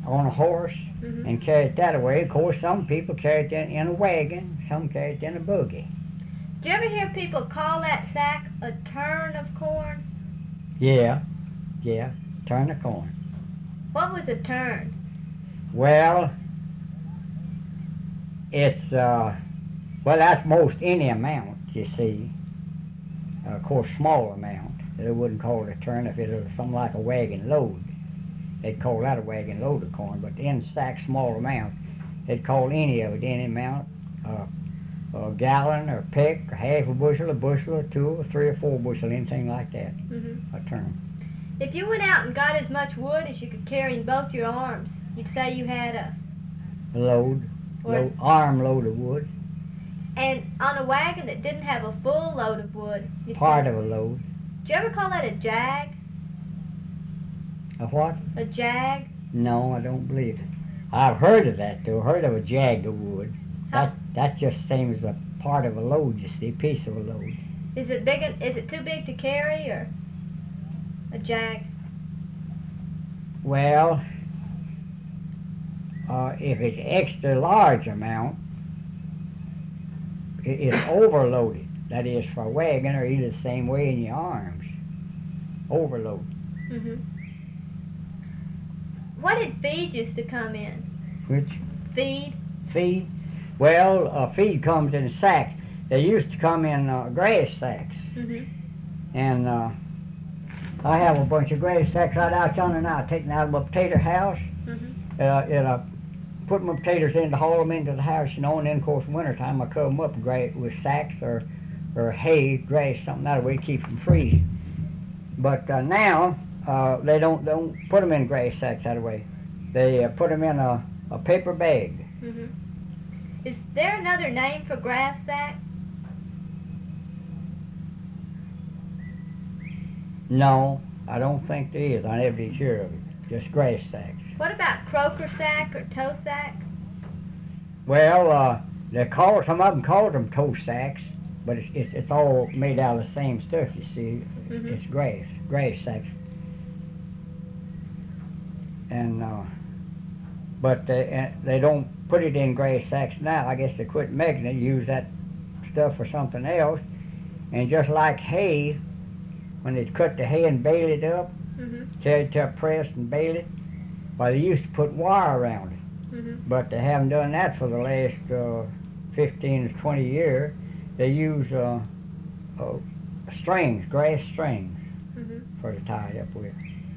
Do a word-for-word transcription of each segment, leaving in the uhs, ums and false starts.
on a horse Mm-hmm. and carry it that way. Of course, some people carry it in, in a wagon, some carry it in a buggy. Do you ever hear people call that sack a turn of corn? Yeah, yeah, turn of corn. What was a turn? Well, it's, uh, well, that's most any amount, you see. Uh, of course, small amount. They wouldn't call it a turn if it was something like a wagon load. They'd call that a wagon load of corn, but in sack, small amount, they'd call any of it any amount, uh, a gallon or peck, or half a bushel, a bushel, or two, or three or four bushel, anything like that, Mm-hmm. a turn. If you went out and got as much wood as you could carry in both your arms, you'd say you had a... A load, Or- load, arm load of wood, And on a wagon that didn't have a full load of wood, you'd part say, of a load. do you ever call that a jag? A what? A jag? No, I don't believe it. I've heard of that though, heard of a jag of wood. How, That, that's just the same as a part of a load, you see, piece of a load. is it big? en- Is it too big to carry, or a jag? Well, uh, if it's extra large amount, it, it's overloaded. That is, for a wagon, or either the same way in your arms. Overload. Mm-hmm. What did feed used to come in? Which Feed? feed? Well, uh, feed comes in sacks. They used to come in uh, grass sacks. Mm-hmm. And uh, I have a bunch of grass sacks right out yonder now, taken out of my potato house. Mm-hmm. Uh, and I put my potatoes in to haul them into the house, you know, and then, of course, wintertime I cover them up gra- with sacks or, or hay, grass, something that way to keep them freezing. But uh, now, uh, they don't don't put them in grass sacks that way. They uh, put them in a, a paper bag. Mm-hmm. Is there another name for grass sack? No, I don't think there is. I never did hear of it. Just grass sacks. What about croaker sack or toe sack? Well, uh, they call some of them call them toe sacks, but it's it's, it's all made out of the same stuff. You see, Mhm. it's grass, grass sacks. And uh, but they uh, they don't put it in grass sacks now. I guess they quit making it. Use that stuff for something else. And just like hay, when they cut the hay and bale it up, Mm-hmm. carry it to a press and bale it, well, they used to put wire around it. Mm-hmm. But they haven't done that for the last uh, fifteen to twenty years. They use uh, uh, strings, grass strings, Mm-hmm. for to tie it up with.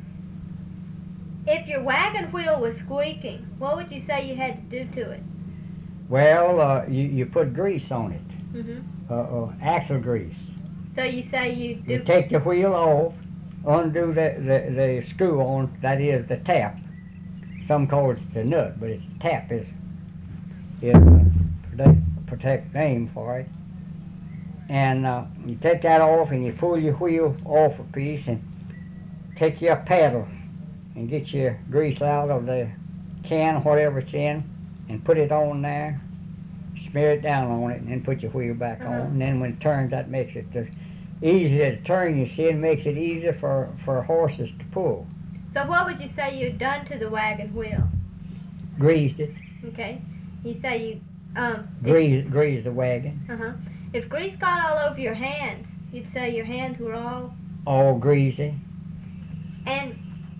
If your wagon wheel was squeaking, what would you say you had to do to it? Well, uh, you, you put grease on it, Mm-hmm. uh, uh, axle grease. So you say you do. You take the wheel off, undo the, the, the screw on, that is the tap. Some call it the nut, but it's the tap is, is a protect, protect name for it. And uh, you take that off and you pull your wheel off a piece and take your paddle and get your grease out of the can, whatever it's in, and put it on there, smear it down on it, and then put your wheel back Uh-huh. on. And then when it turns, that makes it uh, easier to turn, you see, and makes it easier for, for horses to pull. So what would you say you'd done to the wagon wheel? Greased it, Okay. You say you um. greased, greased the wagon, Uh huh. If grease got all over your hands, you'd say your hands were all. all greasy. And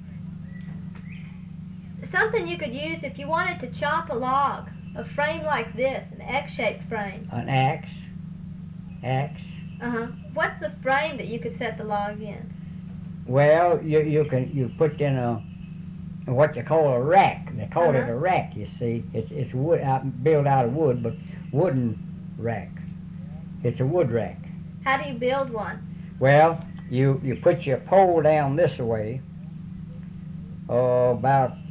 something you could use if you wanted to chop a log, a frame like this, an X-shaped frame. An axe, axe. Uh huh. What's the frame that you could set the log in? Well, you you can you put in a what you call a rack. They call it Uh-huh. a rack. You see, it's it's wood out, built out of wood, but wooden rack. It's a wood rack. How do you build one? Well, you you put your pole down this way, oh, about